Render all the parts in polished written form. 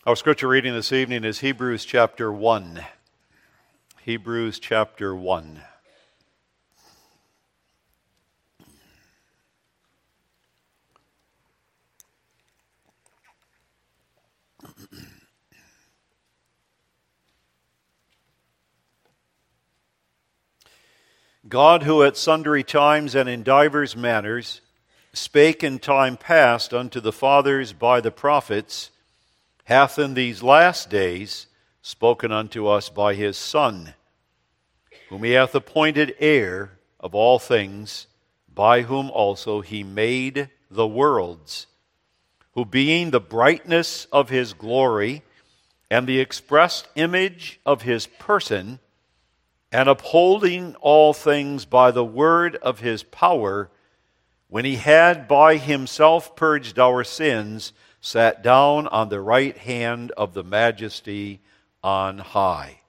Our scripture reading this evening is Hebrews chapter 1. Hebrews chapter 1. God, who at sundry times and in divers manners spake in time past unto the fathers by the prophets, hath in these last days spoken unto us by his Son, whom he hath appointed heir of all things, by whom also he made the worlds, who being the brightness of his glory and the express image of his person, and upholding all things by the word of his power, when he had by himself purged our sins, sat down on the right hand of the majesty on high.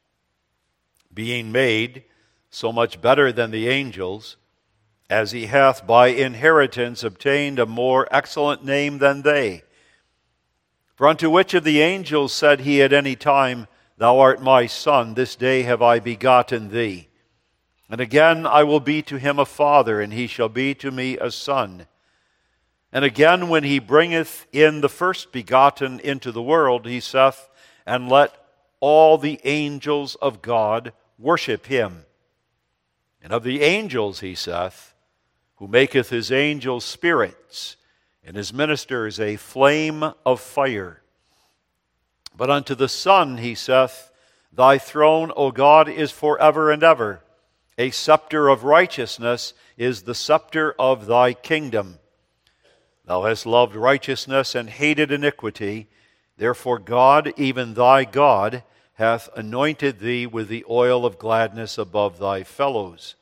Being made so much better than the angels, as he hath by inheritance obtained a more excellent name than they. For unto which of the angels said he at any time, Thou art my Son, this day have I begotten thee. And again I will be to him a father, and he shall be to me a son. And again, when he bringeth in the first begotten into the world, he saith, And let all the angels of God worship him. And of the angels, he saith, who maketh his angels spirits, and his ministers a flame of fire. But unto the Son, he saith, Thy throne, O God, is forever and ever. A scepter of righteousness is the scepter of thy kingdom. Thou hast loved righteousness and hated iniquity. Therefore God, even thy God, hath anointed thee with the oil of gladness above thy fellows.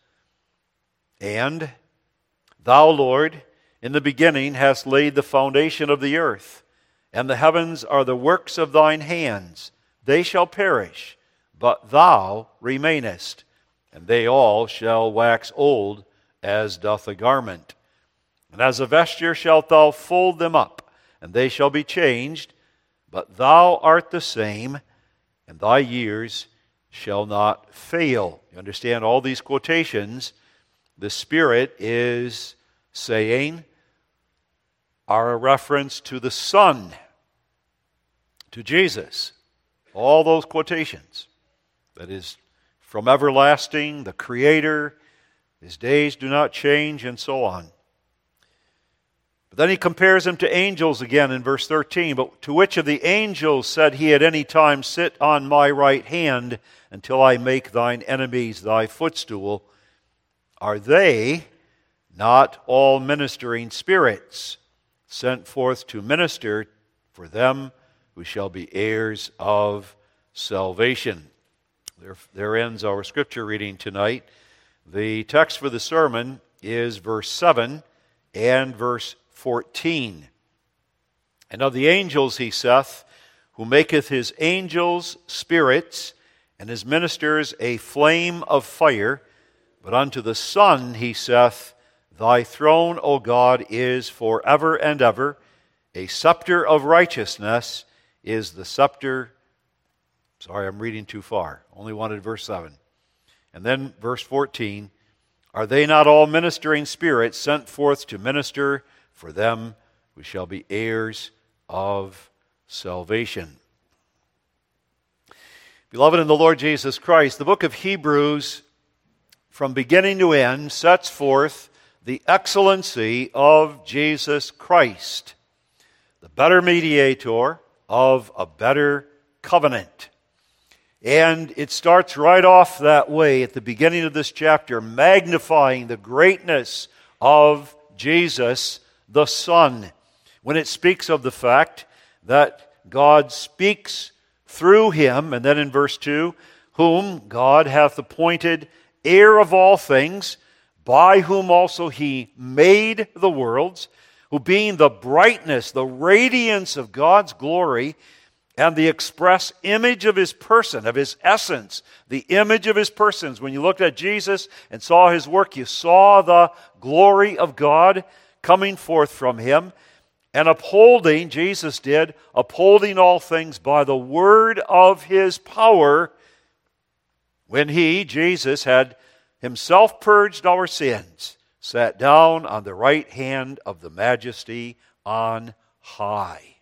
And thou, Lord, in the beginning hast laid the foundation of the earth, and the heavens are the works of thine hands. They shall perish, but thou remainest, and they all shall wax old as doth a garment. And as a vesture shalt thou fold them up, and they shall be changed, but thou art the same, and thy years shall not fail. You understand all these quotations, the Spirit is saying are a reference to the Son, to Jesus. All those quotations. That is, from everlasting, the Creator, his days do not change, and so on. But then he compares him to angels again in verse 13. But to which of the angels said he at any time, Sit on my right hand until I make thine enemies thy footstool? Are they not all ministering spirits, sent forth to minister for them who shall be heirs of salvation? There ends our scripture reading tonight. The text for the sermon is verse 7 and verse 14. And of the angels he saith, who maketh his angels spirits, and his ministers a flame of fire. But unto the Son he saith, Thy throne, O God, is forever and ever. A scepter of righteousness is the scepter. Sorry, I'm reading too far. Only wanted verse 7. And then verse 14. Are they not all ministering spirits sent forth to minister for them who shall be heirs of salvation? Beloved in the Lord Jesus Christ, the book of Hebrews, from beginning to end, sets forth the excellency of Jesus Christ, the better mediator of a better covenant. And it starts right off that way at the beginning of this chapter, magnifying the greatness of Jesus, the Son, when it speaks of the fact that God speaks through him, and then in verse 2, whom God hath appointed heir of all things, by whom also he made the worlds, who being the brightness, the radiance of God's glory, and the express image of his person, of his essence, the image of his persons. When you looked at Jesus and saw his work, you saw the glory of God coming forth from him. and upholding, Jesus did, upholding all things by the word of his power, when he, Jesus, had himself purged our sins, sat down on the right hand of the Majesty on high.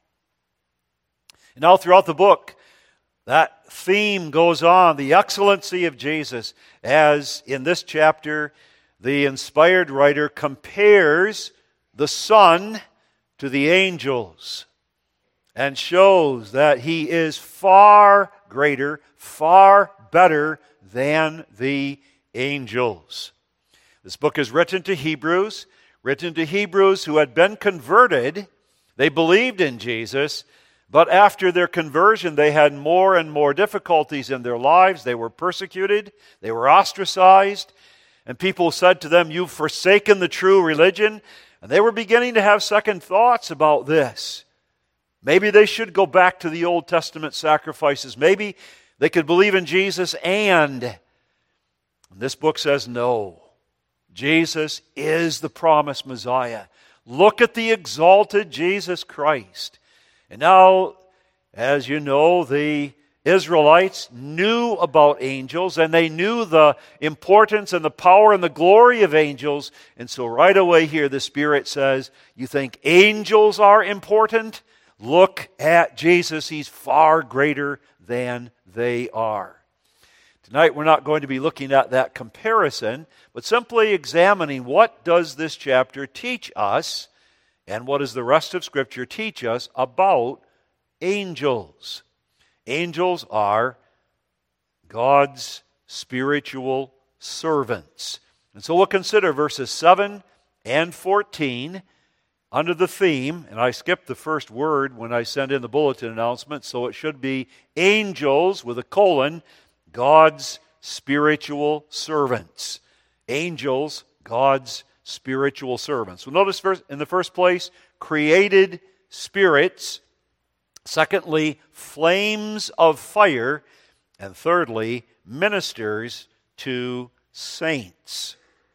And now throughout the book, that theme goes on, the excellency of Jesus, as in this chapter, the inspired writer compares the Son to the angels and shows that he is far greater, far better than the angels. This book is written to Hebrews who had been converted. They believed in Jesus, but after their conversion, they had more and more difficulties in their lives. They were persecuted, they were ostracized, and people said to them, "You've forsaken the true religion." And they were beginning to have second thoughts about this. Maybe they should go back to the Old Testament sacrifices. Maybe they could believe in Jesus and this book says no. Jesus is the promised Messiah. Look at the exalted Jesus Christ. And now, as you know, the Israelites knew about angels, and they knew the importance and the power and the glory of angels. And so right away here the Spirit says, you think angels are important? Look at Jesus. He's far greater than they are. Tonight we're not going to be looking at that comparison, but simply examining what does this chapter teach us, and what does the rest of Scripture teach us about angels. Angels are God's spiritual servants. And so we'll consider verses 7 and 14 under the theme, and I skipped the first word when I sent in the bulletin announcement, so it should be angels with a colon, God's spiritual servants. Angels, God's spiritual servants. Well, notice first, in the first place, created spirits. Secondly, flames of fire. And thirdly, ministers to saints.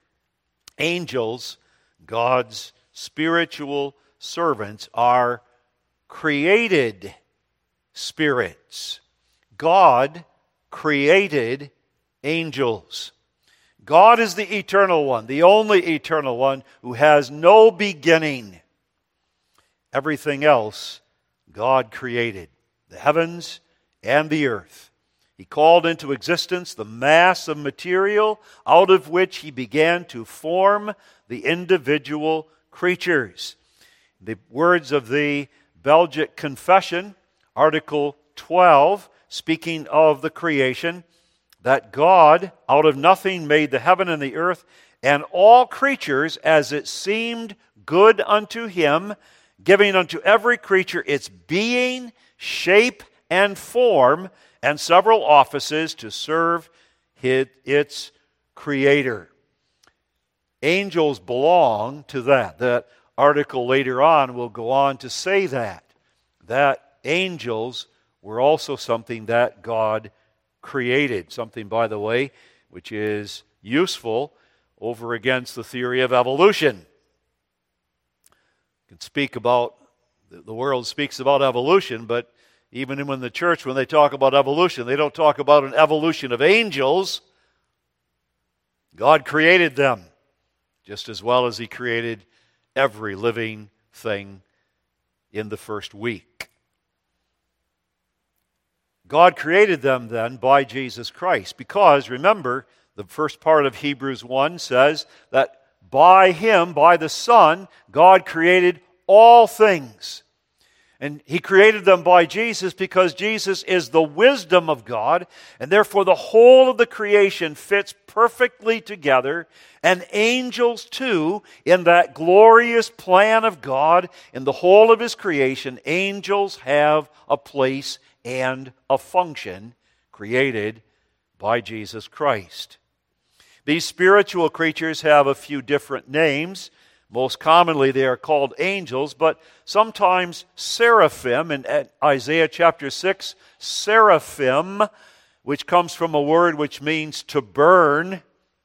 Angels, God's spiritual servants, are created spirits. God created angels. God is the eternal one, the only eternal one who has no beginning. Everything else God created, the heavens and the earth. He called into existence the mass of material out of which he began to form the individual creatures. The words of the Belgic Confession, Article 12, speaking of the creation, that God out of nothing made the heaven and the earth and all creatures as it seemed good unto him, giving unto every creature its being, shape, and form, and several offices to serve its Creator. Angels belong to that. That article later on will go on to say that angels were also something that God created. Something, by the way, which is useful over against the theory of evolution. Can speak about, the world speaks about evolution, but even in the church, when they talk about evolution, they don't talk about an evolution of angels. God created them just as well as he created every living thing in the first week. God created them then by Jesus Christ, because, remember, the first part of Hebrews 1 says that by him, by the Son, God created all things. And he created them by Jesus because Jesus is the wisdom of God, and therefore the whole of the creation fits perfectly together, and angels too, in that glorious plan of God, in the whole of his creation, angels have a place and a function created by Jesus Christ. These spiritual creatures have a few different names. Most commonly they are called angels, but sometimes seraphim. In Isaiah chapter 6, seraphim, which comes from a word which means to burn,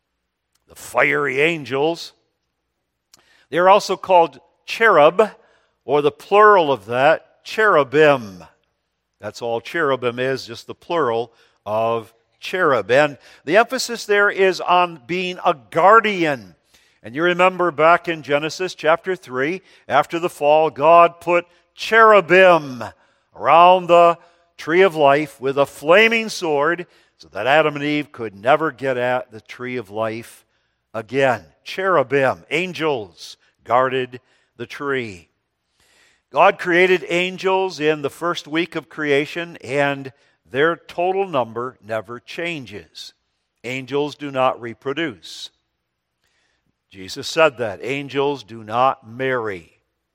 the fiery angels. They are also called cherub or the plural of that, cherubim. That's all cherubim is, just the plural of cherub. And the emphasis there is on being a guardian. And you remember back in Genesis chapter 3, after the fall, God put cherubim around the tree of life with a flaming sword so that Adam and Eve could never get at the tree of life again. Cherubim, angels, guarded the tree. God created angels in the first week of creation, and their total number never changes. Angels do not reproduce. Jesus said that. Angels do not marry.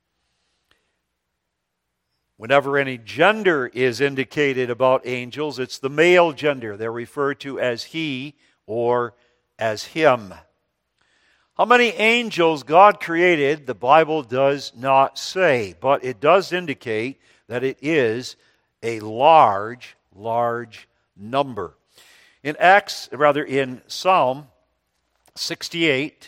Whenever any gender is indicated about angels, it's the male gender. They're referred to as he or as him. How many angels God created, the Bible does not say, but it does indicate that it is a large number. In Psalm 68,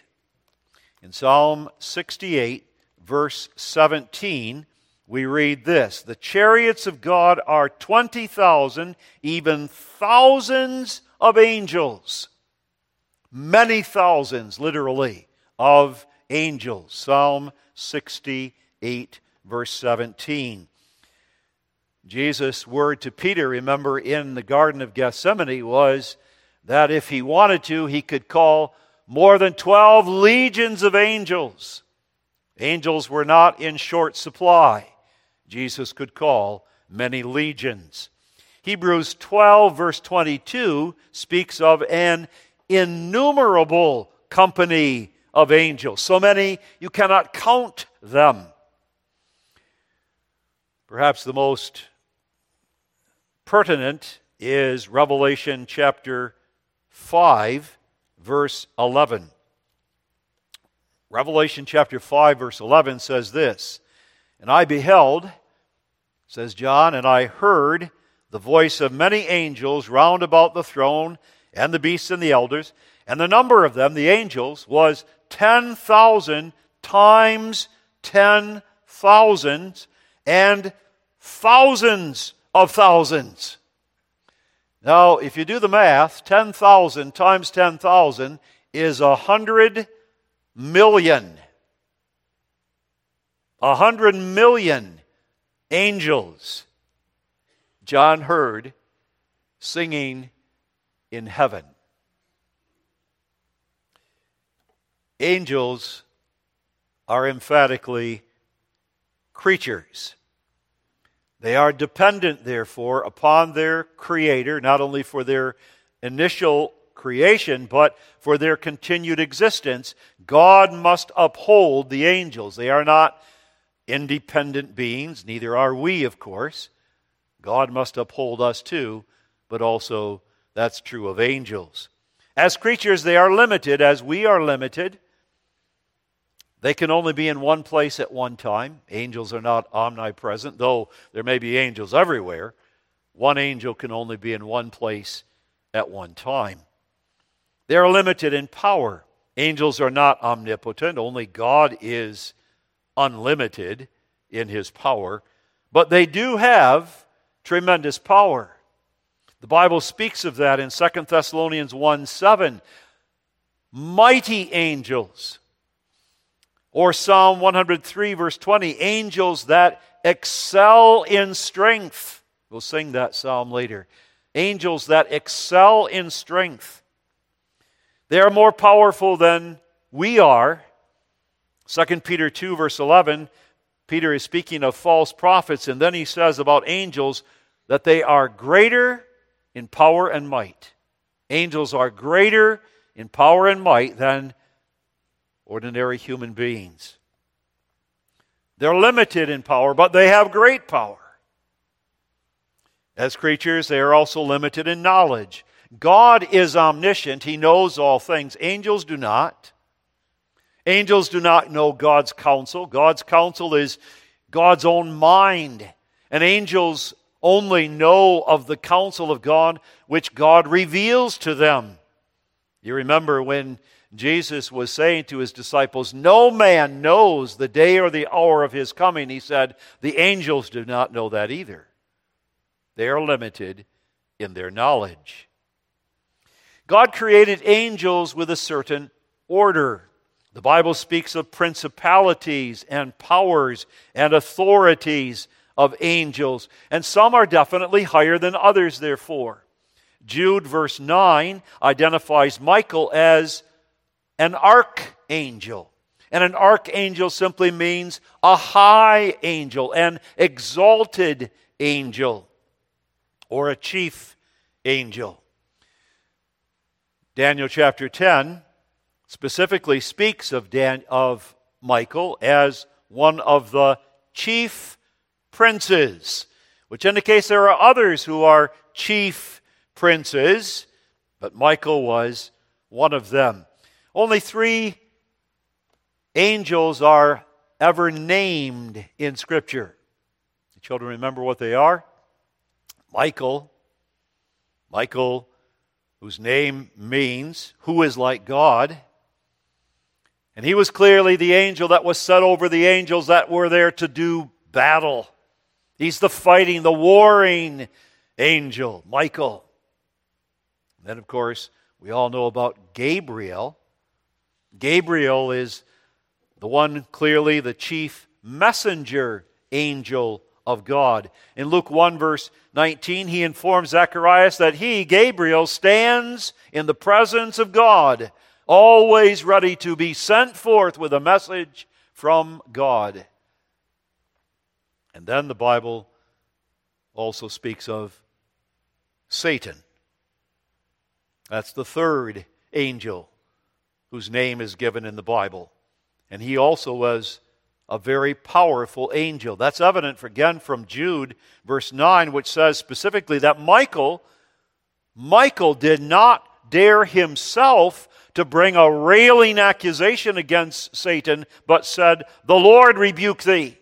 verse 17, we read this: the chariots of God are 20,000, even thousands of angels. Many thousands, literally, of angels. Psalm 68, verse 17. Jesus' word to Peter, remember, in the Garden of Gethsemane was that if he wanted to, he could call more than 12 legions of angels. Angels were not in short supply. Jesus could call many legions. Hebrews 12, verse 22, speaks of an innumerable company of angels. So many you cannot count them. Perhaps the most pertinent is Revelation chapter 5, verse 11. Revelation chapter 5, verse 11 says this: and I beheld, says John, and I heard the voice of many angels round about the throne and the beasts and the elders, and the number of them, the angels, was 10,000 times 10,000 and thousands of thousands. Now, if you do the math, 10,000 times 10,000 is 100 million. 100 million angels John heard singing in heaven. Angels are emphatically creatures. They are dependent, therefore, upon their Creator, not only for their initial creation, but for their continued existence. God must uphold the angels. They are not independent beings, neither are we, of course. God must uphold us too, but also that's true of angels. As creatures, they are limited, as we are limited. They can only be in one place at one time. Angels are not omnipresent, though there may be angels everywhere. One angel can only be in one place at one time. They are limited in power. Angels are not omnipotent. Only God is unlimited in his power. But they do have tremendous power. The Bible speaks of that in 2 Thessalonians 1:7. Mighty angels. Or Psalm 103, verse 20, angels that excel in strength. We'll sing that psalm later. Angels that excel in strength. They are more powerful than we are. 2 Peter 2, verse 11, Peter is speaking of false prophets, and then he says about angels that they are greater in power and might. Angels are greater in power and might than ordinary human beings. They're limited in power, but they have great power. As creatures, they are also limited in knowledge. God is omniscient. He knows all things. Angels do not. Angels do not know God's counsel. God's counsel is God's own mind. And angels only know of the counsel of God which God reveals to them. You remember when Jesus was saying to his disciples, no man knows the day or the hour of his coming. He said, the angels do not know that either. They are limited in their knowledge. God created angels with a certain order. The Bible speaks of principalities and powers and authorities of angels, and some are definitely higher than others, therefore. Jude, verse 9, identifies Michael as an archangel. And an archangel simply means a high angel, an exalted angel, or a chief angel. Daniel chapter 10 specifically speaks of Michael as one of the chief princes, which indicates there are others who are chief princes, but Michael was one of them. Only 3 angels are ever named in Scripture. The children remember what they are? Michael, whose name means who is like God. And he was clearly the angel that was set over the angels that were there to do battle. He's the fighting, the warring angel, Michael. And then, of course, we all know about Gabriel. Gabriel is the one, clearly the chief messenger angel of God. In Luke 1, verse 19, he informs Zacharias that he, Gabriel, stands in the presence of God, always ready to be sent forth with a message from God. And then the Bible also speaks of Satan. That's the 3rd angel whose name is given in the Bible. And he also was a very powerful angel. That's evident, again, from Jude, verse 9, which says specifically that Michael did not dare himself to bring a railing accusation against Satan, but said, "The Lord rebuke thee."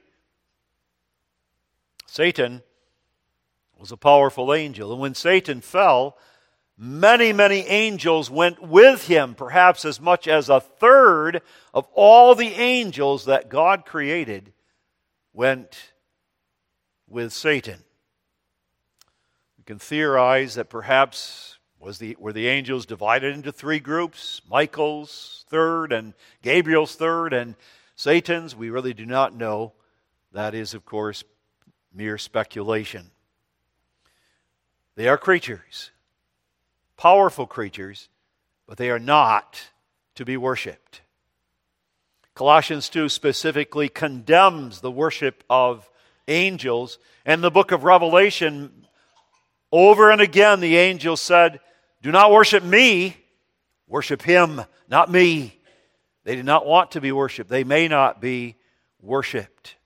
Satan was a powerful angel. And when Satan fell, many, many angels went with him, perhaps as much as 1/3 of all the angels that God created went with Satan. We can theorize that perhaps were the angels divided into 3 groups, Michael's 3rd and Gabriel's 3rd and Satan's. We really do not know. That is, of course, mere speculation. They are creatures, powerful creatures, but they are not to be worshipped. Colossians 2 specifically condemns the worship of angels. And the book of Revelation, over and again, the angel said, "Do not worship me, worship him, not me." They do not want to be worshipped. They may not be worshipped.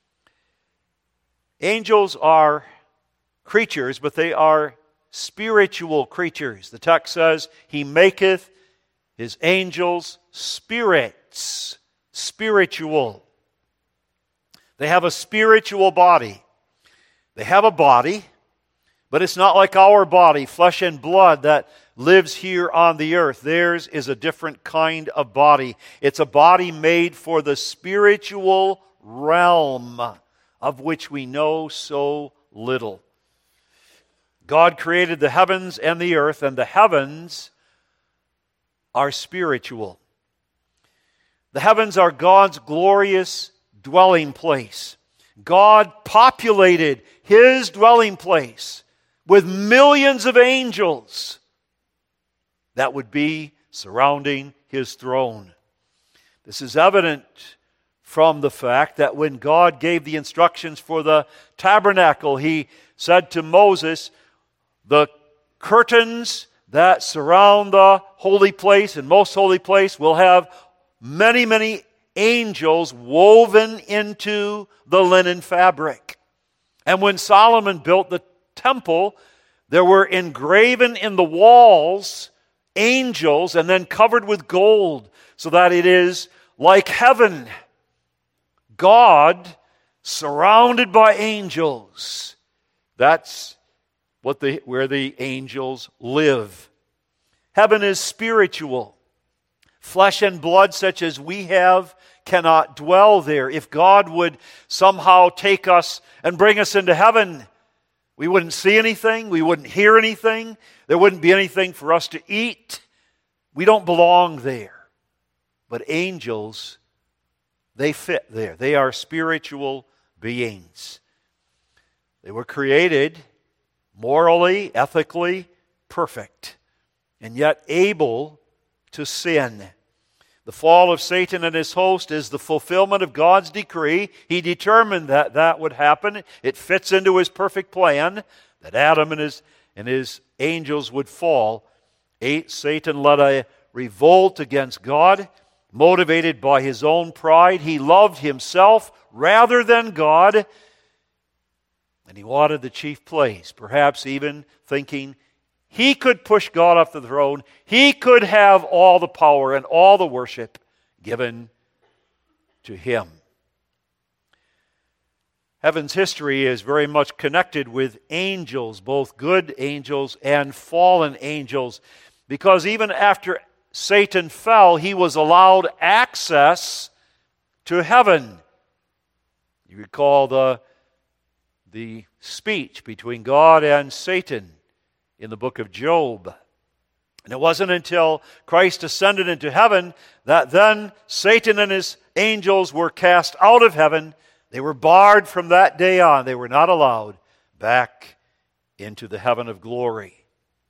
Angels are creatures, but they are spiritual creatures. The text says, "He maketh his angels spirits." Spiritual. They have a spiritual body. They have a body, but it's not like our body, flesh and blood, that lives here on the earth. Theirs is a different kind of body. It's a body made for the spiritual realm, of which we know so little. God created the heavens and the earth, and the heavens are spiritual. The heavens are God's glorious dwelling place. God populated His dwelling place with millions of angels that would be surrounding His throne. This is evident from the fact that when God gave the instructions for the tabernacle, He said to Moses, "The curtains that surround the holy place and most holy place will have many, many angels woven into the linen fabric." And when Solomon built the temple, there were engraven in the walls angels and then covered with gold, so that it is like heaven. God surrounded by angels. That's where the angels live. Heaven is spiritual. Flesh and blood such as we have cannot dwell there. If God would somehow take us and bring us into heaven, we wouldn't see anything, we wouldn't hear anything, there wouldn't be anything for us to eat. We don't belong there. But angels, they fit there. They are spiritual beings. They were created morally, ethically perfect, and yet able to sin. The fall of Satan and his host is the fulfillment of God's decree. He determined that that would happen. It fits into his perfect plan that Adam and his angels would fall. Satan led a revolt against God, motivated by his own pride. He loved himself rather than God, and he wanted the chief place, perhaps even thinking he could push God off the throne. He could have all the power and all the worship given to him. Heaven's history is very much connected with angels, both good angels and fallen angels, because even after Satan fell, he was allowed access to heaven. You recall the speech between God and Satan in the book of Job. And it wasn't until Christ ascended into heaven that then Satan and his angels were cast out of heaven. They were barred from that day on. They were not allowed back into the heaven of glory.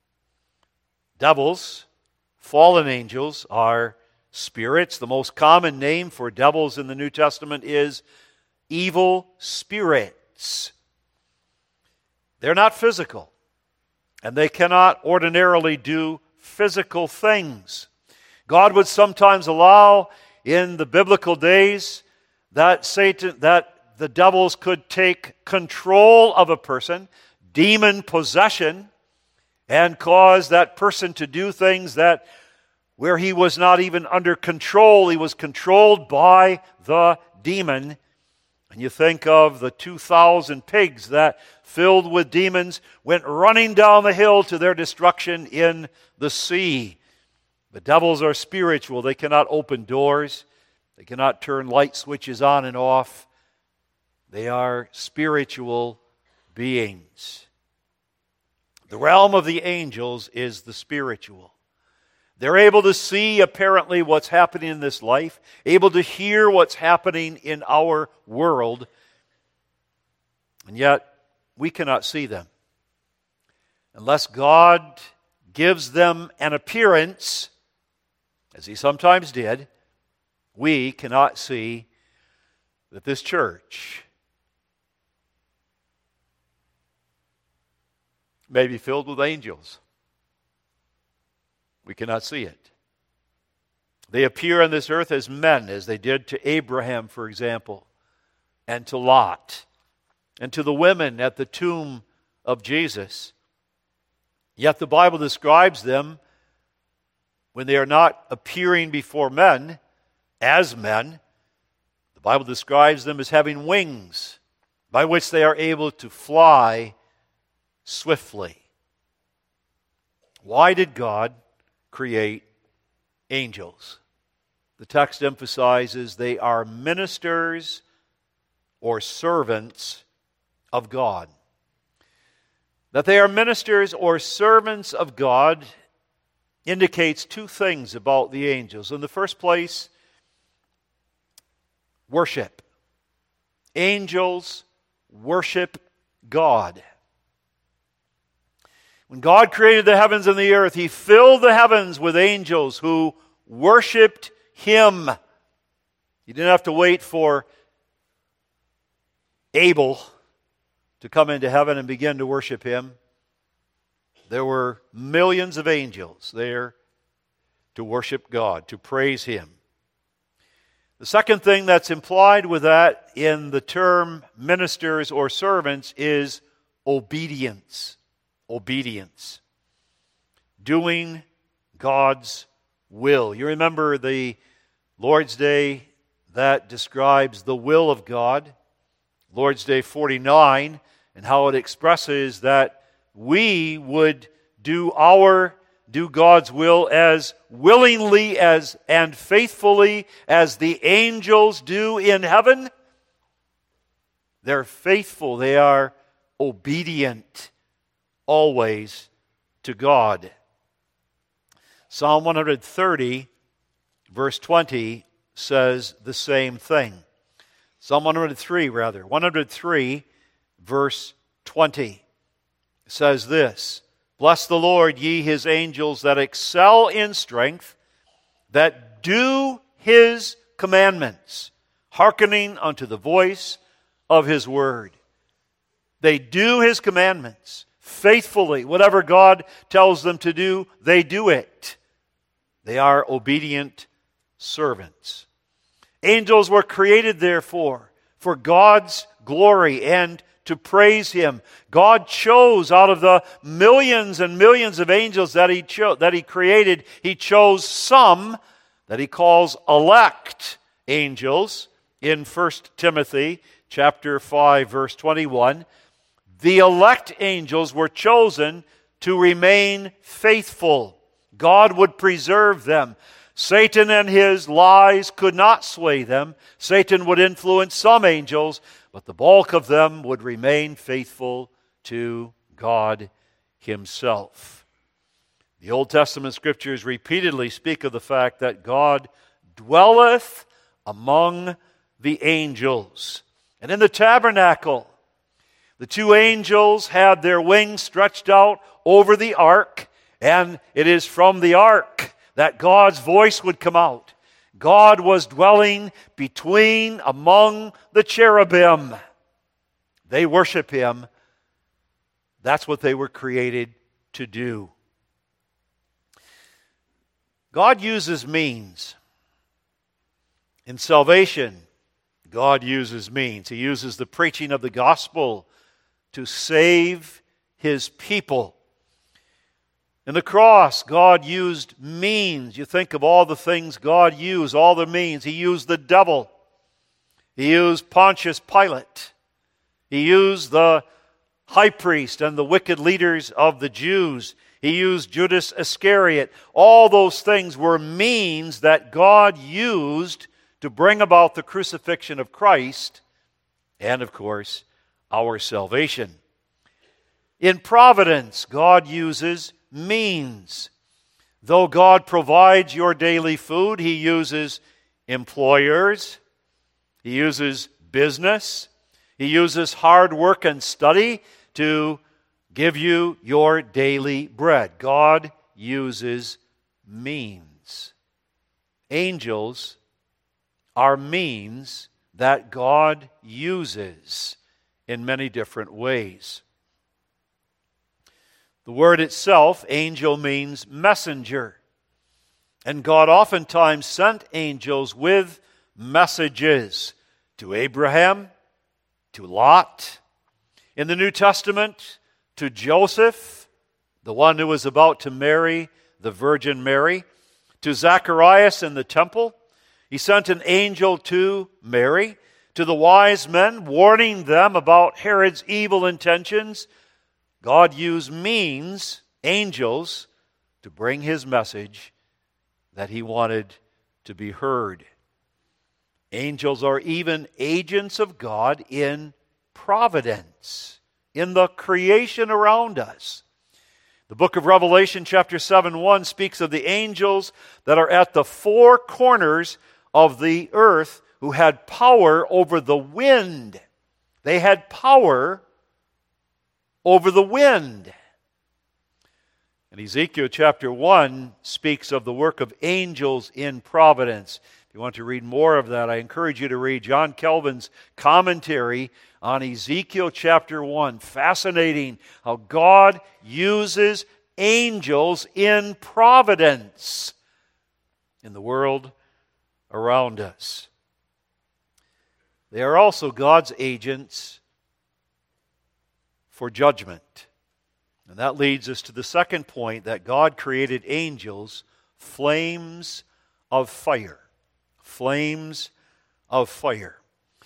Devils, fallen angels, are spirits. The most common name for devils in the New Testament is evil spirits. They're not physical, and they cannot ordinarily do physical things. God would sometimes allow in the biblical days that the devils could take control of a person, demon possession, and cause that person to do things that where he was not even under control, he was controlled by the demon. And you think of the 2,000 pigs that, filled with demons, went running down the hill to their destruction in the sea. The devils are spiritual. They cannot open doors. They cannot turn light switches on and off. They are spiritual beings. The realm of the angels is the spiritual. They're able to see apparently what's happening in this life, able to hear what's happening in our world, and yet we cannot see them. Unless God gives them an appearance, as he sometimes did, we cannot see that this church may be filled with angels. We cannot see it. They appear on this earth as men, as they did to Abraham, for example, and to Lot, and to the women at the tomb of Jesus. Yet the Bible describes them, when they are not appearing before men, as men, the Bible describes them as having wings, by which they are able to fly swiftly. Why did God create angels? The text emphasizes they are ministers or servants of God. That they are ministers or servants of God indicates two things about the angels. In the first place, worship. Angels worship God. When God created the heavens and the earth, he filled the heavens with angels who worshiped him. He didn't have to wait for Abel to come into heaven and begin to worship him. There were millions of angels there to worship God, to praise him. The second thing that's implied with that in the term ministers or servants is obedience. Obedience. Doing God's will. You remember the Lord's Day that describes the will of God, Lord's Day 49, and how it expresses that we would do our do God's will as willingly as and faithfully as the angels do in heaven? They're faithful. They are obedient always to God. Psalm 130, verse 20, says the same thing. Psalm 103, verse 20, says this: Bless the Lord, ye his angels that excel in strength, that do his commandments, hearkening unto the voice of his word. They do his commandments faithfully. Whatever God tells them to do, they do it. They are obedient servants. Angels were created, therefore, for God's glory and to praise him. God chose out of the millions and millions of angels that he created, he chose some that he calls elect angels in 1 Timothy chapter 5, verse 21. The elect angels were chosen to remain faithful. God would preserve them. Satan and his lies could not sway them. Satan would influence some angels, but the bulk of them would remain faithful to God himself. The Old Testament scriptures repeatedly speak of the fact that God dwelleth among the angels. And in the tabernacle, the two angels had their wings stretched out over the ark, and it is from the ark that God's voice would come out. God was dwelling among the cherubim. They worship him. That's what they were created to do. God uses means. In salvation, God uses means. He uses the preaching of the gospel to save his people. In the cross, God used means. You think of all the things God used, all the means. He used the devil. He used Pontius Pilate. He used the high priest and the wicked leaders of the Jews. He used Judas Iscariot. All those things were means that God used to bring about the crucifixion of Christ and, of course, our salvation. In providence, God uses means. Though God provides your daily food, he uses employers, he uses business, he uses hard work and study to give you your daily bread. God uses means. Angels are means that God uses in many different ways. The word itself, angel, means messenger. And God oftentimes sent angels with messages to Abraham, to Lot. In the New Testament, to Joseph, the one who was about to marry the Virgin Mary. To Zacharias in the temple, he sent an angel to Mary. To the wise men, warning them about Herod's evil intentions. God used means, angels, to bring his message that he wanted to be heard. Angels are even agents of God in providence, in the creation around us. The book of Revelation, chapter 7:1, speaks of the angels that are at the four corners of the earth who had power over the wind. They had power over the wind. And Ezekiel chapter 1 speaks of the work of angels in providence. If you want to read more of that, I encourage you to read John Calvin's commentary on Ezekiel chapter 1. Fascinating how God uses angels in providence in the world around us. They are also God's agents for judgment. And that leads us to the second point, that God created angels, flames of fire. Flames of fire.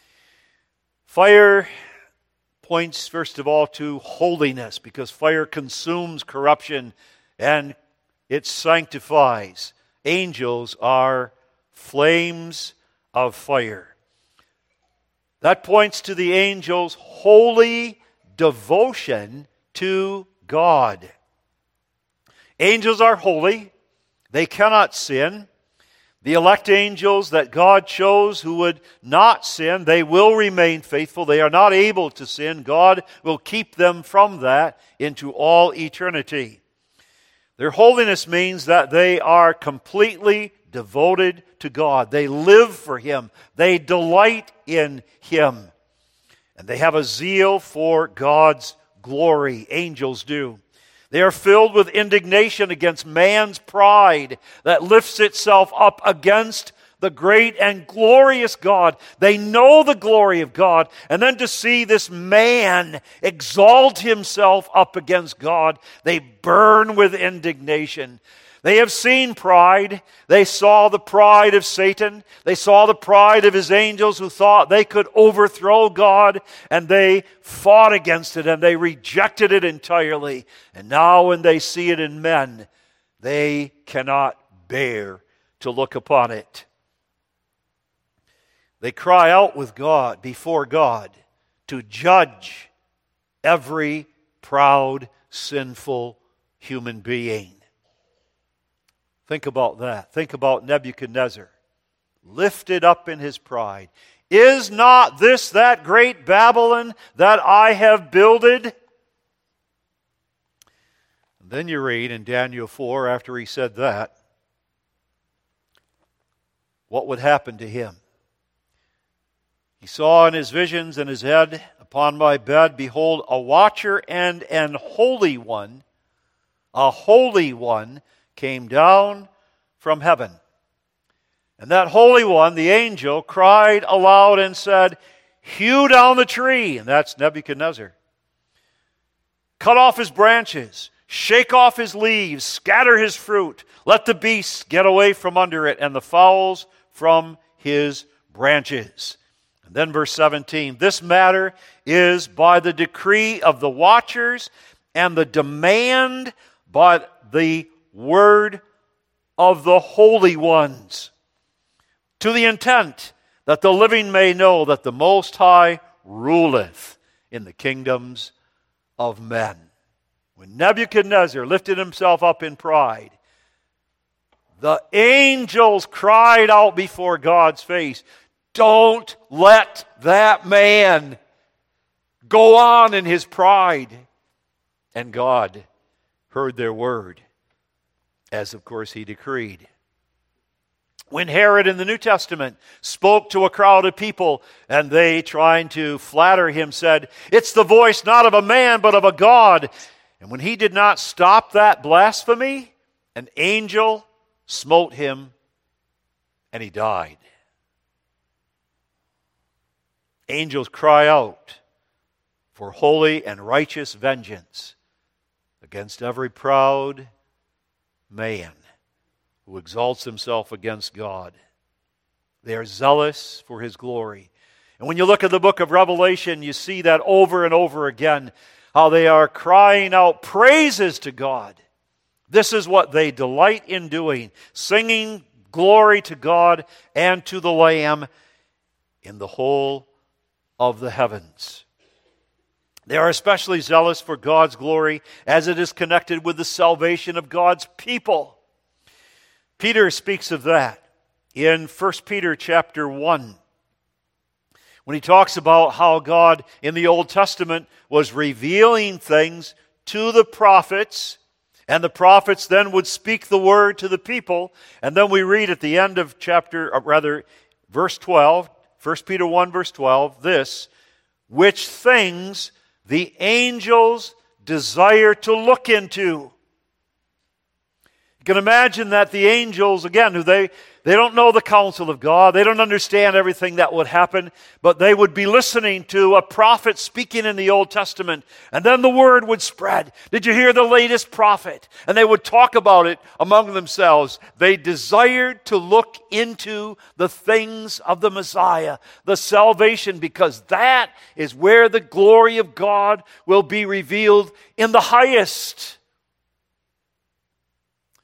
Fire points, first of all, to holiness, because fire consumes corruption and it sanctifies. Angels are flames of fire. That points to the angels' holy devotion to God. Angels are holy. They cannot sin. The elect angels that God chose who would not sin, they will remain faithful. They are not able to sin. God will keep them from that into all eternity. Their holiness means that they are completely devoted to God. They live for Him. They delight in Him. And they have a zeal for God's glory. Angels do. They are filled with indignation against man's pride that lifts itself up against the great and glorious God. They know the glory of God, and then to see this man exalt himself up against God, they burn with indignation. They have seen pride. They saw the pride of Satan. They saw the pride of his angels who thought they could overthrow God, and they fought against it, and they rejected it entirely. And now when they see it in men, they cannot bear to look upon it. They cry out with God, before God, to judge every proud, sinful human being. Think about that. Think about Nebuchadnezzar, lifted up in his pride. Is not this that great Babylon that I have builded? And then you read in Daniel 4, after he said that, what would happen to him? He saw in his visions in his head, upon my bed, behold, a watcher and an holy one, a holy one, came down from heaven. And that holy one, the angel, cried aloud and said, hew down the tree, and that's Nebuchadnezzar. Cut off his branches, shake off his leaves, scatter his fruit, let the beasts get away from under it, and the fowls from his branches. And then verse 17, this matter is by the decree of the watchers and the demand by the word of the holy ones, to the intent that the living may know that the Most High ruleth in the kingdoms of men. When Nebuchadnezzar lifted himself up in pride, the angels cried out before God's face, don't let that man go on in his pride. And God heard their word, as of course he decreed. When Herod in the New Testament spoke to a crowd of people, and they, trying to flatter him, said, it's the voice not of a man but of a God. And when he did not stop that blasphemy, an angel smote him and he died. Angels cry out for holy and righteous vengeance against every proud man who exalts himself against God. They are zealous for His glory. And when you look at the book of Revelation, you see that over and over again, how they are crying out praises to God. This is what they delight in doing, singing glory to God and to the Lamb in the whole of the heavens. They are especially zealous for God's glory as it is connected with the salvation of God's people. Peter speaks of that in 1 Peter chapter 1, when he talks about how God in the Old Testament was revealing things to the prophets, and the prophets then would speak the word to the people. And then we read at the end of verse 12, 1 Peter 1 verse 12, this, which things the angels desire to look into. You can imagine that the angels, again, who they don't know the counsel of God, they don't understand everything that would happen, but they would be listening to a prophet speaking in the Old Testament, and then the word would spread. Did you hear the latest prophet? And they would talk about it among themselves. They desired to look into the things of the Messiah, the salvation, because that is where the glory of God will be revealed in the highest.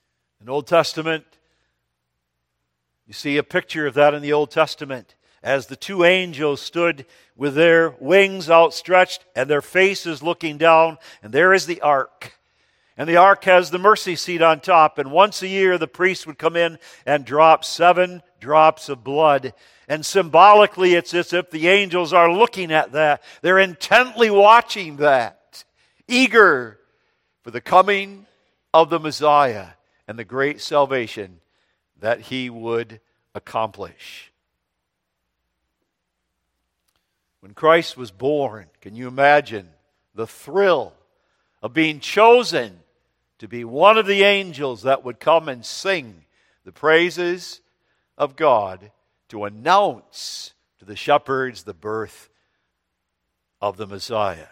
In Old Testament, you see a picture of that in the Old Testament as the two angels stood with their wings outstretched and their faces looking down, and there is the ark. And the ark has the mercy seat on top, and once a year the priest would come in and drop 7 drops of blood. And symbolically, it's as if the angels are looking at that. They're intently watching that, eager for the coming of the Messiah and the great salvation that he would accomplish. When Christ was born, can you imagine the thrill of being chosen to be one of the angels that would come and sing the praises of God to announce to the shepherds the birth of the Messiah?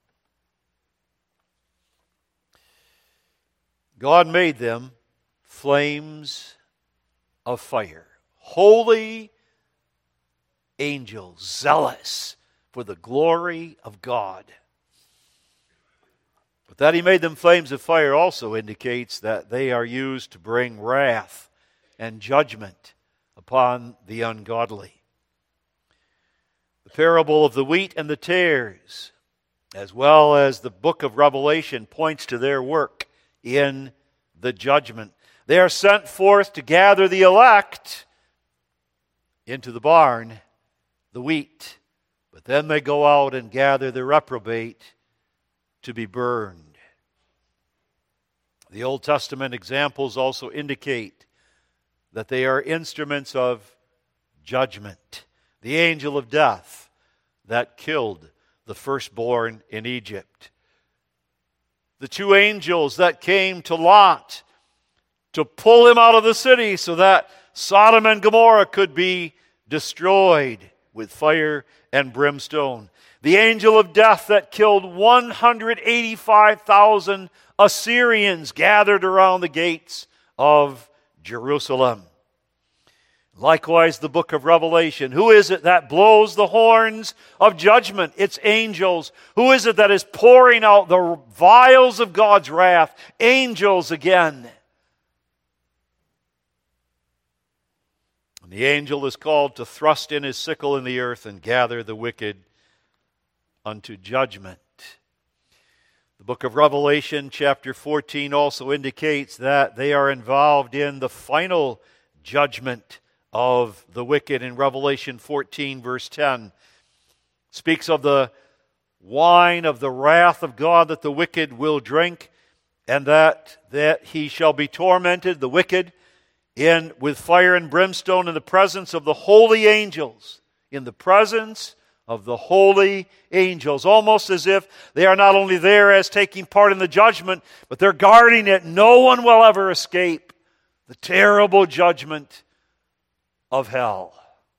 God made them flames of fire, holy angels, zealous for the glory of God. But that he made them flames of fire also indicates that they are used to bring wrath and judgment upon the ungodly. The parable of the wheat and the tares, as well as the book of Revelation, points to their work in the judgment. They are sent forth to gather the elect into the barn, the wheat, but then they go out and gather the reprobate to be burned. The Old Testament examples also indicate that they are instruments of judgment. The angel of death that killed the firstborn in Egypt. The 2 angels that came to Lot to pull him out of the city so that Sodom and Gomorrah could be destroyed with fire and brimstone. The angel of death that killed 185,000 Assyrians gathered around the gates of Jerusalem. Likewise, the book of Revelation. Who is it that blows the horns of judgment? It's angels. Who is it that is pouring out the vials of God's wrath? Angels again. And the angel is called to thrust in his sickle in the earth and gather the wicked unto judgment. The book of Revelation, chapter 14, also indicates that they are involved in the final judgment of the wicked. In Revelation 14, verse 10, speaks of the wine of the wrath of God that the wicked will drink, and that he shall be tormented, the wicked, with fire and brimstone in the presence of the holy angels. In the presence of the holy angels. Almost as if they are not only there as taking part in the judgment, but they're guarding it. No one will ever escape the terrible judgment of hell.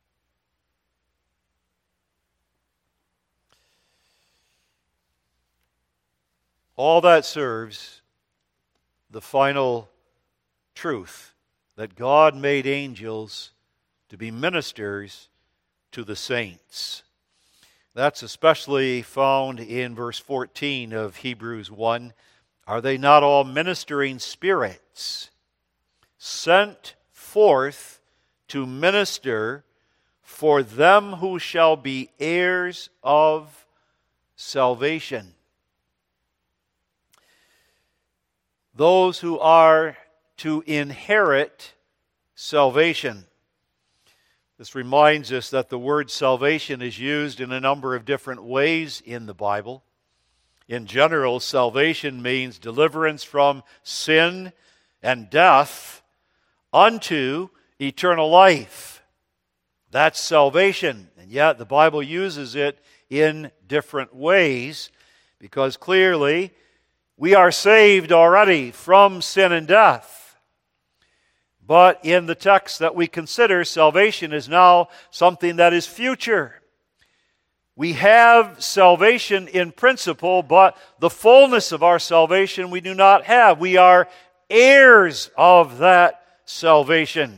All that serves the final truth that God made angels to be ministers to the saints. That's especially found in verse 14 of Hebrews 1. Are they not all ministering spirits, sent forth to minister for them who shall be heirs of salvation? Those who are to inherit salvation. This reminds us that the word salvation is used in a number of different ways in the Bible. In general, salvation means deliverance from sin and death unto eternal life. That's salvation. And yet the Bible uses it in different ways because clearly we are saved already from sin and death. But in the text that we consider, salvation is now something that is future. We have salvation in principle, but the fullness of our salvation we do not have. We are heirs of that salvation.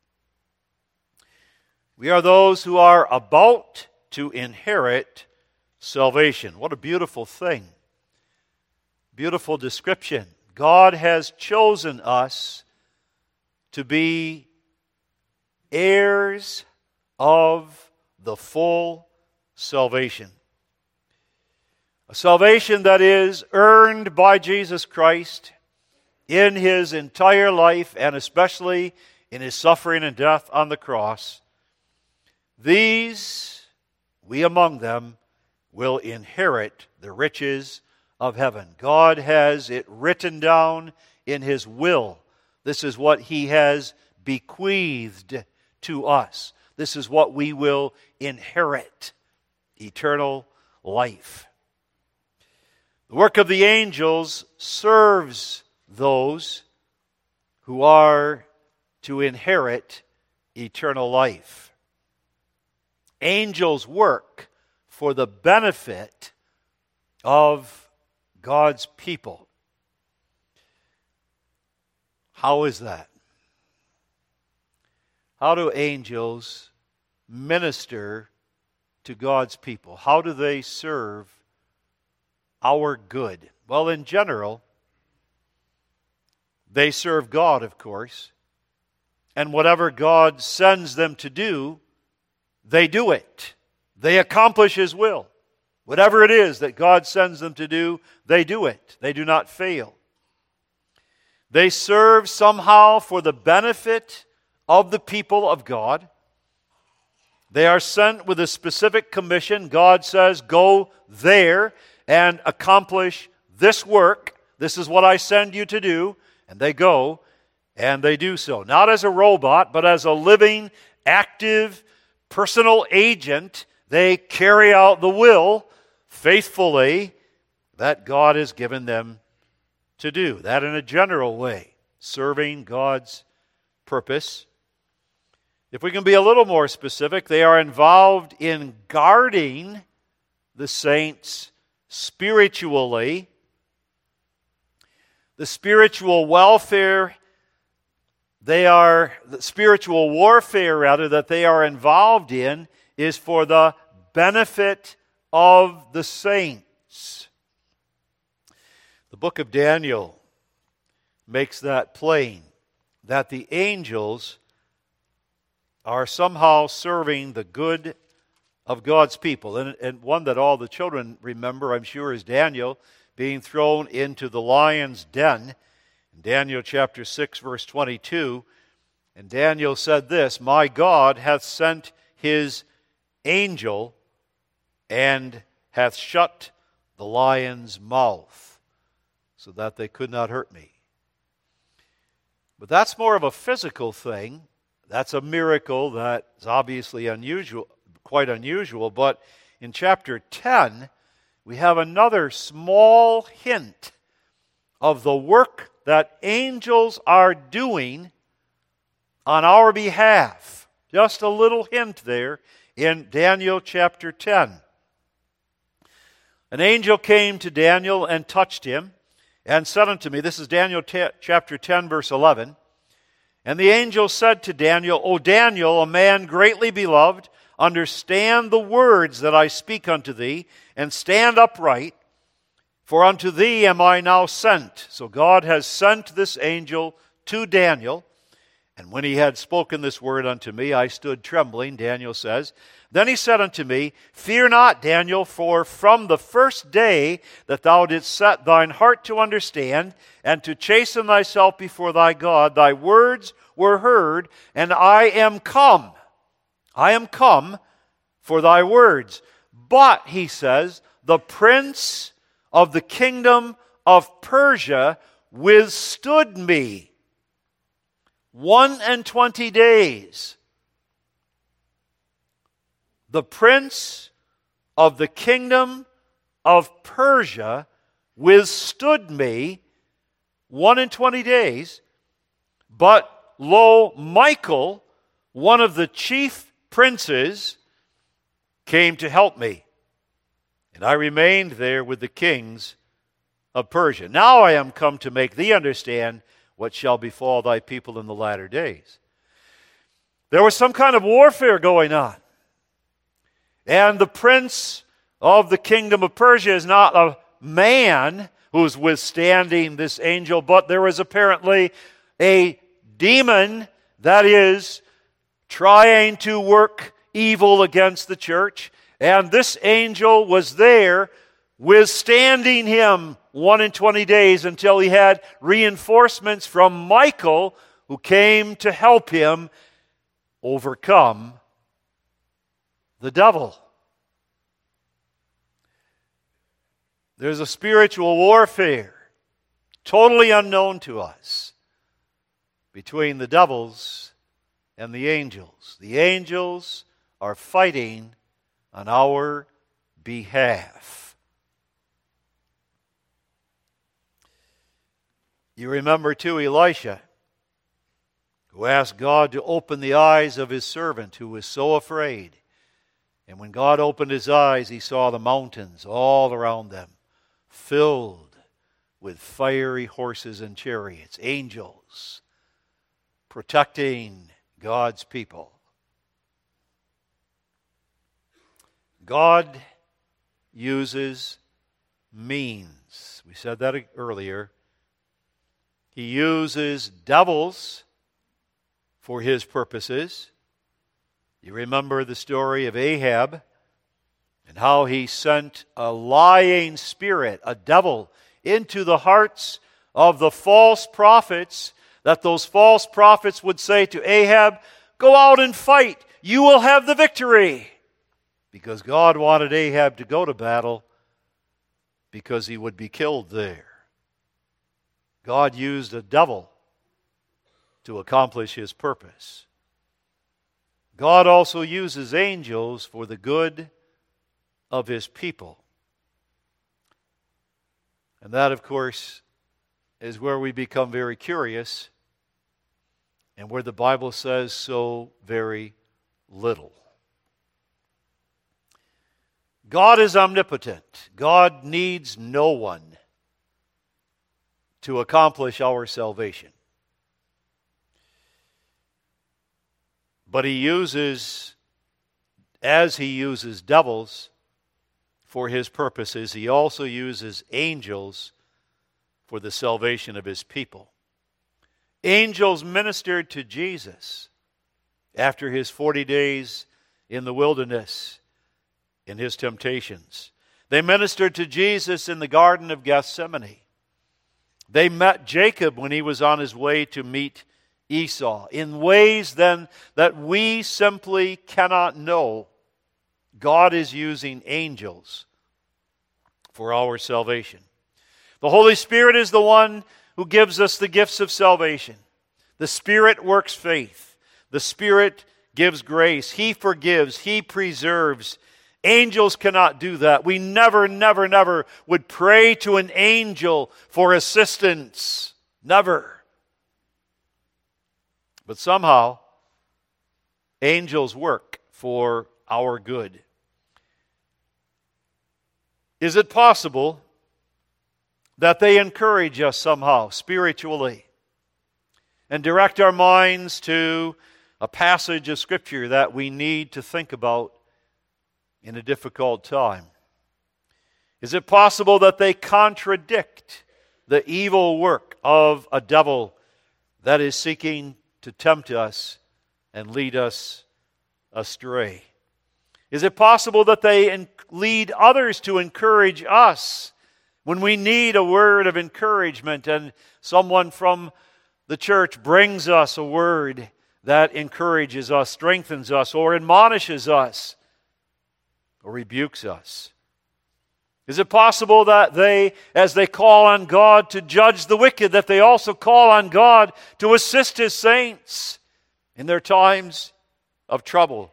We are those who are about to inherit salvation. What a beautiful thing. Beautiful description. God has chosen us to be heirs of the full salvation. A salvation that is earned by Jesus Christ in His entire life, and especially in His suffering and death on the cross. These, we among them, will inherit the riches of heaven. God has it written down in His will. This is what He has bequeathed to us. This is what we will inherit: eternal life. The work of the angels serves those who are to inherit eternal life. Angels work for the benefit of God's people. How is that? How do angels minister to God's people? How do they serve our good? Well, in general, they serve God, of course. And whatever God sends them to do, they do it. They accomplish His will. Whatever it is that God sends them to do, they do it. They do not fail. They serve somehow for the benefit of the people of God. They are sent with a specific commission. God says, go there and accomplish this work. This is what I send you to do. And they go, and they do so. Not as a robot, but as a living, active, personal agent. They carry out the will faithfully that God has given them to do. That in a general way, serving God's purpose. If we can be a little more specific, they are involved in guarding the saints spiritually. The spiritual welfare, the spiritual warfare that they are involved in is for the benefit of the saints. The book of Daniel makes that plain, that the angels are somehow serving the good of God's people. And one that all the children remember, I'm sure, is Daniel being thrown into the lion's den. In Daniel chapter 6, verse 22, and Daniel said this, my God hath sent His angel and hath shut the lion's mouth so that they could not hurt me. But that's more of a physical thing. That's a miracle that's obviously unusual, quite unusual. But in chapter 10, we have another small hint of the work that angels are doing on our behalf. Just a little hint there in Daniel chapter 10. An angel came to Daniel and touched him and said unto me, this is Daniel chapter 10, verse 11, and the angel said to Daniel, O Daniel, a man greatly beloved, understand the words that I speak unto thee, and stand upright, for unto thee am I now sent. So God has sent this angel to Daniel, and when he had spoken this word unto me, I stood trembling, Daniel says. Then he said unto me, fear not, Daniel, for from the first day that thou didst set thine heart to understand, and to chasten thyself before thy God, thy words were heard, and I am come. I am come for thy words. But, he says, the prince of the kingdom of Persia withstood me 21 days. The prince of the kingdom of Persia withstood me 21 days. But lo, Michael, one of the chief princes, came to help me. And I remained there with the kings of Persia. Now I am come to make thee understand what shall befall thy people in the latter days. There was some kind of warfare going on. And the prince of the kingdom of Persia is not a man who's withstanding this angel, but there is apparently a demon that is trying to work evil against the church. And this angel was there withstanding him 21 days until he had reinforcements from Michael, who came to help him overcome the devil. There's a spiritual warfare totally unknown to us between the devils and the angels. The angels are fighting on our behalf. You remember too Elisha, who asked God to open the eyes of his servant who was so afraid. And when God opened his eyes, he saw the mountains all around them, filled with fiery horses and chariots, angels protecting God's people. God uses means. We said that earlier. He uses devils for his purposes. You remember the story of Ahab and how he sent a lying spirit, a devil, into the hearts of the false prophets, that those false prophets would say to Ahab, "Go out and fight, you will have the victory." Because God wanted Ahab to go to battle because he would be killed there. God used a devil to accomplish his purpose. God also uses angels for the good of his people. And that, of course, is where we become very curious and where the Bible says so very little. God is omnipotent. God needs no one to accomplish our salvation. But he uses, as he uses devils for his purposes, he also uses angels for the salvation of his people. Angels ministered to Jesus after his 40 days in the wilderness in his temptations. They ministered to Jesus in the Garden of Gethsemane. They met Jacob when he was on his way to meet Esau in ways then that we simply cannot know. God is using angels for our salvation. The Holy Spirit is the one who gives us the gifts of salvation. The Spirit works faith. The Spirit gives grace. He forgives. He preserves. Angels cannot do that. We never would pray to an angel for assistance. Never. But somehow, angels work for our good. Is it possible that they encourage us somehow, spiritually, and direct our minds to a passage of Scripture that we need to think about in a difficult time? Is it possible that they contradict the evil work of a devil that is seeking to tempt us and lead us astray? Is it possible that they lead others to encourage us when we need a word of encouragement and someone from the church brings us a word that encourages us, strengthens us, or admonishes us, or rebukes us? Is it possible that they, as they call on God to judge the wicked, that they also call on God to assist His saints in their times of trouble?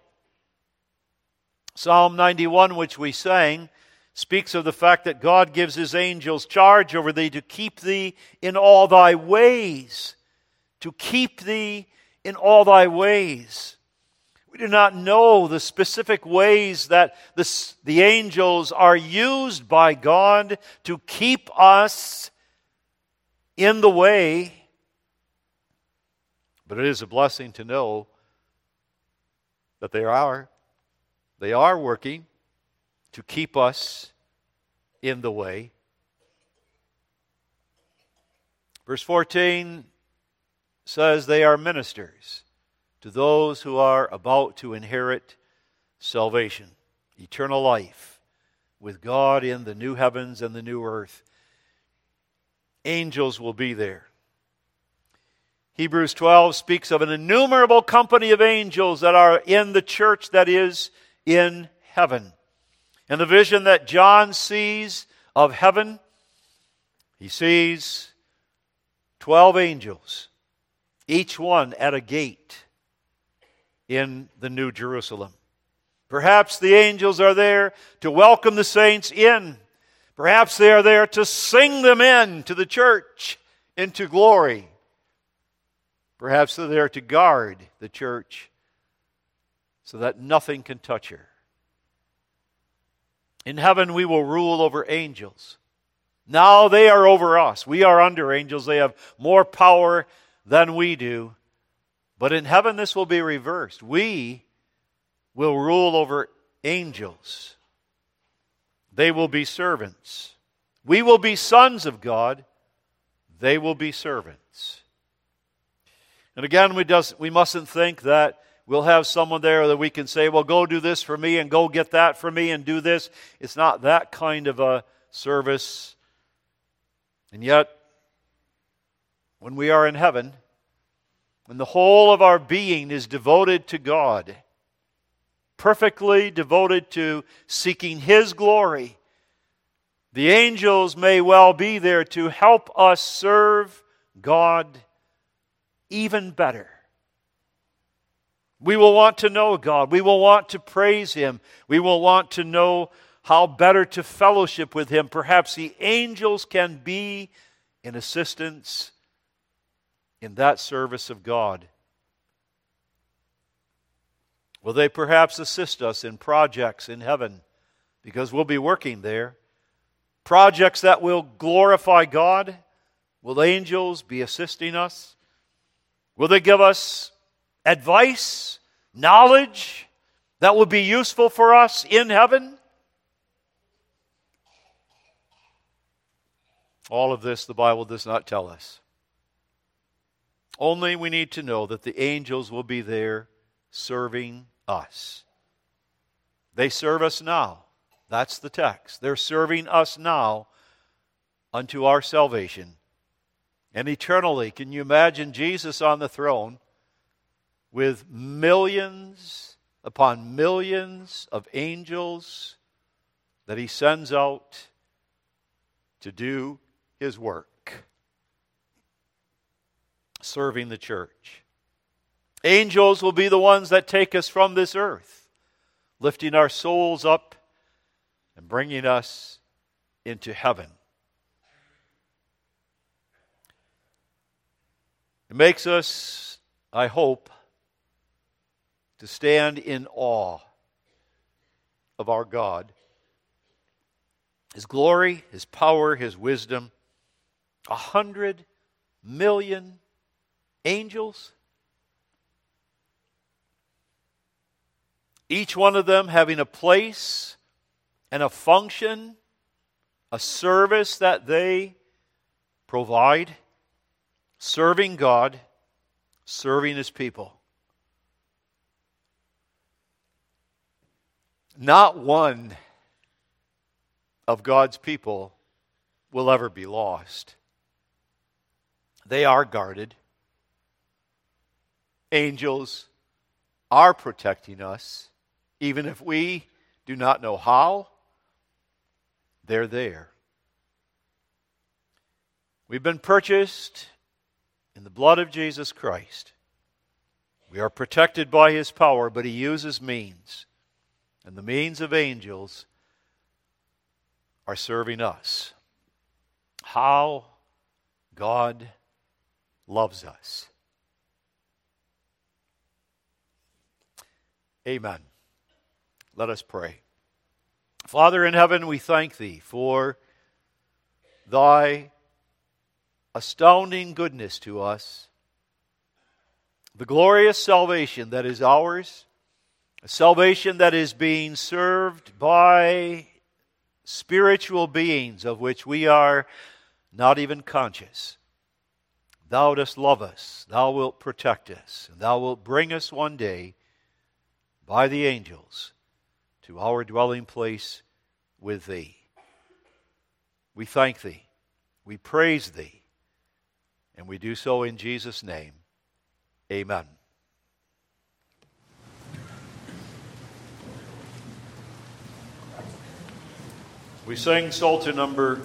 Psalm 91, which we sang, speaks of the fact that God gives His angels charge over thee to keep thee in all thy ways. To keep thee in all thy ways. We do not know the specific ways that the angels are used by God to keep us in the way. But it is a blessing to know that they are working to keep us in the way. Verse 14, says they are ministers to those who are about to inherit salvation, eternal life with God in the new heavens and the new earth. Angels will be there. Hebrews 12 speaks of an innumerable company of angels that are in the church that is in heaven. And the vision that John sees of heaven, he sees 12 angels, each one at a gate in the New Jerusalem. Perhaps the angels are there to welcome the saints in. Perhaps they are there to sing them in to the church into glory. Perhaps they're there to guard the church so that nothing can touch her. In heaven we will rule over angels. Now they are over us. We are under angels. They have more power than we do. But in heaven this will be reversed. We will rule over angels. They will be servants. We will be sons of God. They will be servants. And again, we mustn't think that we'll have someone there that we can say, well, go do this for me and go get that for me and do this. It's not that kind of a service. And yet, when we are in heaven, when the whole of our being is devoted to God, perfectly devoted to seeking His glory, the angels may well be there to help us serve God even better. We will want to know God. We will want to praise Him. We will want to know how better to fellowship with Him. Perhaps the angels can be in assistance in that service of God. Will they perhaps assist us in projects in heaven? Because we'll be working there. Projects that will glorify God. Will angels be assisting us? Will they give us advice, knowledge that will be useful for us in heaven? All of this the Bible does not tell us. Only we need to know that the angels will be there serving us. They serve us now. That's the text. They're serving us now unto our salvation. And eternally, can you imagine Jesus on the throne with millions upon millions of angels that He sends out to do His work, serving the church? Angels will be the ones that take us from this earth, lifting our souls up and bringing us into heaven. It makes us, I hope, to stand in awe of our God. His glory, His power, His wisdom. 100 million angels. Each one of them having a place and a function, a service that they provide. Serving God, serving His people. Not one of God's people will ever be lost. They are guarded. Angels are protecting us, even if we do not know how. They're there. We've been purchased in the blood of Jesus Christ. We are protected by His power, but He uses means. And the means of angels are serving us. How God loves us. Amen. Let us pray. Father in heaven, we thank Thee for Thy astounding goodness to us, the glorious salvation that is ours, a salvation that is being served by spiritual beings of which we are not even conscious. Thou dost love us, Thou wilt protect us, and Thou wilt bring us one day by the angels to our dwelling place with Thee. We thank Thee, we praise Thee, and we do so in Jesus' name. Amen. We sing Psalter number